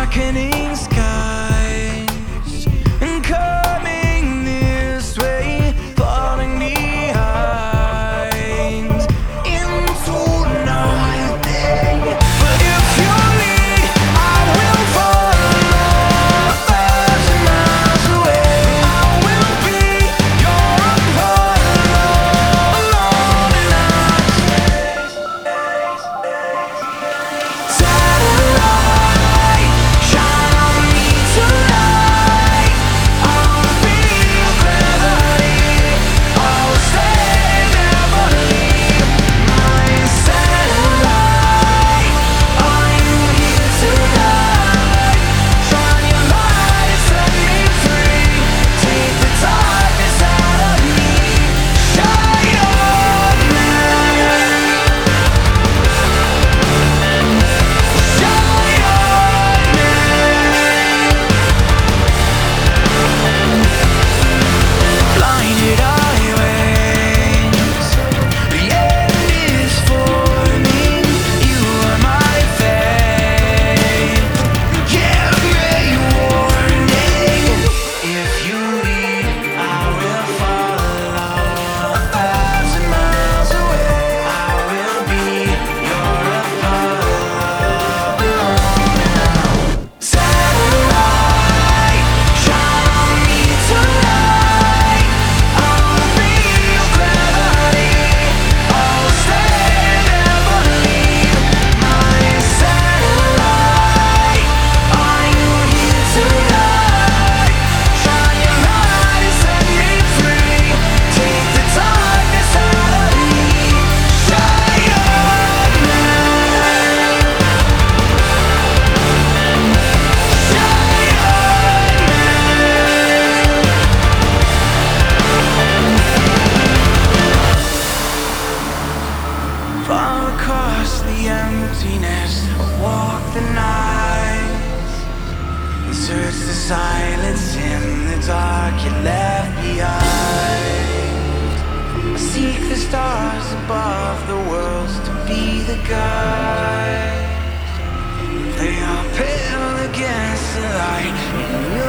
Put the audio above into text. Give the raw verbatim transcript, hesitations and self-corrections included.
darkening skies and coming this way, falling behind into nothing. But if you lead, I will follow. A thousand miles away, I will be your Apollo, alone in outer space. Satellite, shine on me tonight. I wanna be your gravity. Always stay, never leave. My satellite, are you here tonight? Shine your light and set me free. Take the darkness out of me. Shine on me. Shine on me. Blinded highways, the end is forming. You are my fate. Give me warning. If you lead, I will follow. A thousand miles away, I will be your Apollo. Satellite, shine on me tonight. I wanna be your gravity. Always stay, never leave. My satellite, are you here tonight? Shine your light and set me free. Take the darkness out of me. Shine on me. Shine on me. Far across the emptiness, I walk the night and search the silence in the dark you left behind. I seek the stars above the worlds to be the guide. They are pale against the light, and you